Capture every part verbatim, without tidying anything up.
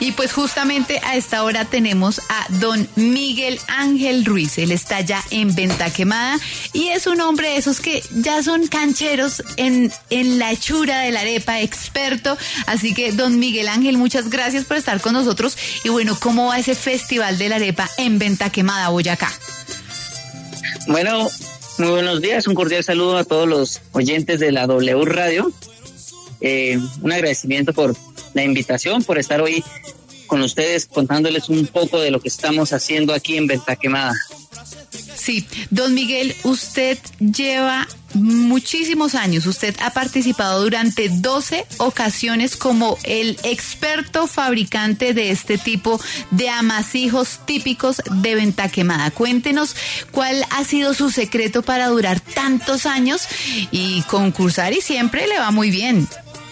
Y pues justamente a esta hora tenemos a don Miguel Ángel Ruiz. Él está ya en Venta Quemada y es un hombre de esos que ya son cancheros en, en la hechura de la arepa, experto. Así que don Miguel Ángel, muchas gracias por estar con nosotros. Y bueno, ¿cómo va ese Festival de la Arepa en Venta Quemada, Boyacá? Bueno, muy buenos días, un cordial saludo a todos los oyentes de la W Radio. Eh, un agradecimiento por la invitación, por estar hoy con ustedes contándoles un poco de lo que estamos haciendo aquí en Venta Quemada. Sí, don Miguel, usted lleva muchísimos años, usted ha participado durante doce ocasiones como el experto fabricante de este tipo de amasijos típicos de Venta Quemada. Cuéntenos cuál ha sido su secreto para durar tantos años y concursar, y siempre le va muy bien.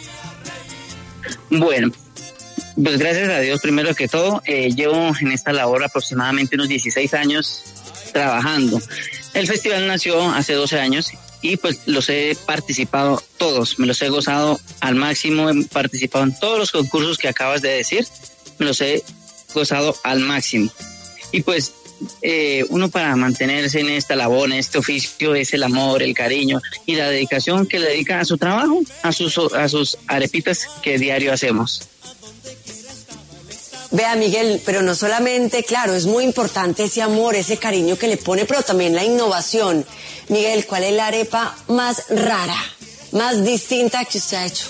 Bueno, pues gracias a Dios, primero que todo, eh, llevo en esta labor aproximadamente unos dieciséis años trabajando. El festival nació hace doce años y pues los he participado todos, me los he gozado al máximo, he participado en todos los concursos que acabas de decir, me los he gozado al máximo. Y pues eh, uno para mantenerse en esta labor, en este oficio, es el amor, el cariño y la dedicación que le dedica a su trabajo, a sus, a sus arepitas que diario hacemos. Vea, Miguel, pero no solamente, claro, es muy importante ese amor, ese cariño que le pone, pero también la innovación. Miguel, ¿cuál es la arepa más rara, más distinta que usted ha hecho?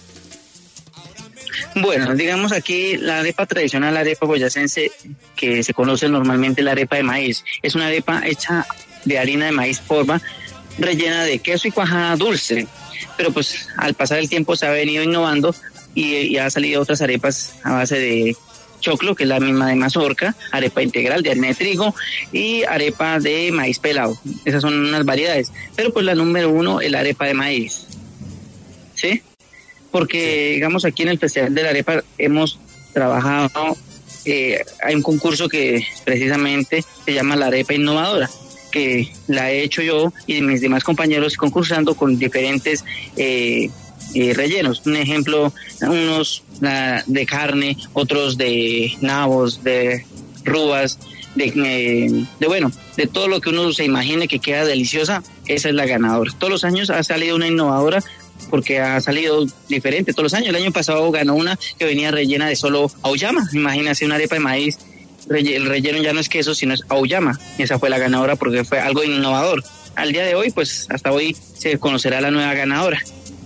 Bueno, digamos aquí la arepa tradicional, la arepa boyacense, que se conoce normalmente la arepa de maíz, es una arepa hecha de harina de maíz polva, rellena de queso y cuajada dulce, pero pues al pasar el tiempo se ha venido innovando y, y ha salido otras arepas a base de choclo, que es la misma de mazorca, arepa integral de harina de trigo y arepa de maíz pelado. Esas son unas variedades, pero pues la número uno es la arepa de maíz, ¿sí? Porque digamos aquí en el Festival de la Arepa hemos trabajado, eh, hay un concurso que precisamente se llama la Arepa Innovadora, que la he hecho yo y mis demás compañeros concursando con diferentes eh, eh, rellenos. Un ejemplo, unos la, de carne, otros de nabos, de rubas, de, eh, de bueno, de todo lo que uno se imagine que queda deliciosa, esa es la ganadora. Todos los años ha salido una innovadora porque ha salido diferente todos los años. El año pasado ganó una que venía rellena de solo auyama. Imagínate una arepa de maíz, el relleno ya no es queso, sino es auyama. Esa fue la ganadora porque fue algo innovador. Al día de hoy, pues hasta hoy se conocerá la nueva ganadora.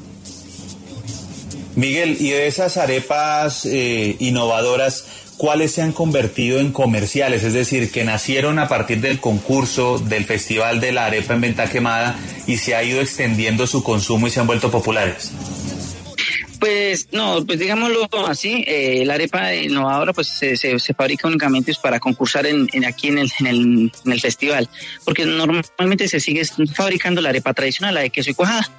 Miguel, y de esas arepas eh, innovadoras, ¿cuáles se han convertido en comerciales? Es decir, que nacieron a partir del concurso del Festival de la Arepa en Venta Quemada y se ha ido extendiendo su consumo y se han vuelto populares. Pues no, pues digámoslo así, eh, la arepa innovadora pues se, se, se fabrica únicamente para concursar en, en aquí en el, en, el, en el festival, porque normalmente se sigue fabricando la arepa tradicional, la de queso y cuajada.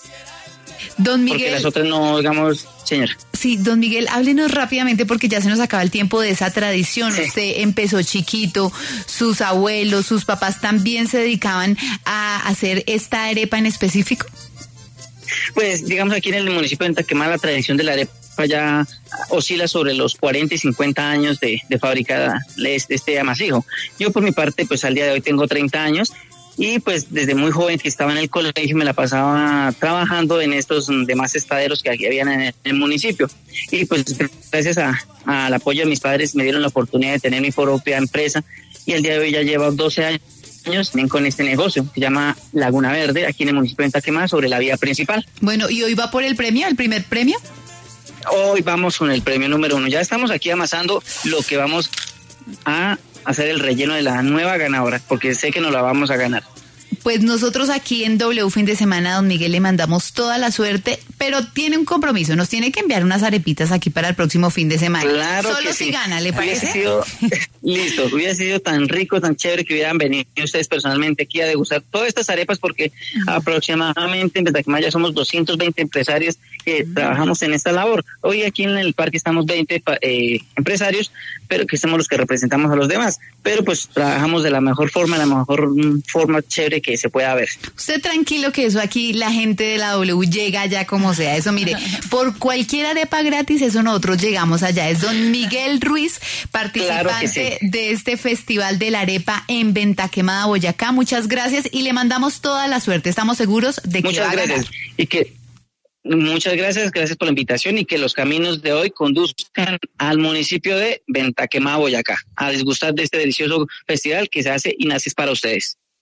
Don Miguel. Porque las otras no, digamos, señor. Sí, don Miguel, háblenos rápidamente porque ya se nos acaba el tiempo de esa tradición. Sí. Usted empezó chiquito, sus abuelos, sus papás también se dedicaban a hacer esta arepa en específico. Pues, digamos, aquí en el municipio de Venta Quemada la tradición de la arepa ya oscila sobre los cuarenta y cincuenta años de, de fabricada este, este amasijo. Yo por mi parte, pues al día de hoy tengo treinta años. Y pues desde muy joven que estaba en el colegio me la pasaba trabajando en estos demás estaderos que aquí habían en el, en el municipio. Y pues gracias a, al apoyo de mis padres me dieron la oportunidad de tener mi propia empresa y el día de hoy ya llevo doce años también con este negocio que se llama Laguna Verde aquí en el municipio de Venta Quemada sobre la vía principal. Bueno, ¿y hoy va por el premio, el primer premio? Hoy vamos con el premio número uno. Ya estamos aquí amasando lo que vamos a hacer el relleno de la nueva ganadora, porque sé que nos la vamos a ganar. Pues nosotros aquí en W Fin de Semana, don Miguel, le mandamos toda la suerte, pero tiene un compromiso, nos tiene que enviar unas arepitas aquí para el próximo fin de semana. Claro. Solo que si sí. Gana, ¿le parece? Hubiese sido, listo, hubiera sido tan rico, tan chévere que hubieran venido ustedes personalmente aquí a degustar todas estas arepas, porque uh-huh. aproximadamente en Venta Quemada ya somos doscientos veinte empresarios que uh-huh. trabajamos en esta labor. Hoy aquí en el parque estamos veinte eh, empresarios, pero que somos los que representamos a los demás, pero pues trabajamos de la mejor forma, la mejor forma chévere que se pueda ver. Usted tranquilo que eso aquí la gente de la W llega ya como como sea. Eso, mire, por cualquier arepa gratis, eso nosotros llegamos allá. Es don Miguel Ruiz, participante Claro que sí. de este Festival de la Arepa en Venta Quemada, Boyacá. Muchas gracias y le mandamos toda la suerte. Estamos seguros de que Muchas va a gracias. ganar. Y que Muchas gracias, gracias por la invitación y que los caminos de hoy conduzcan al municipio de Venta Quemada, Boyacá, a disgustar de este delicioso festival que se hace y nace para ustedes.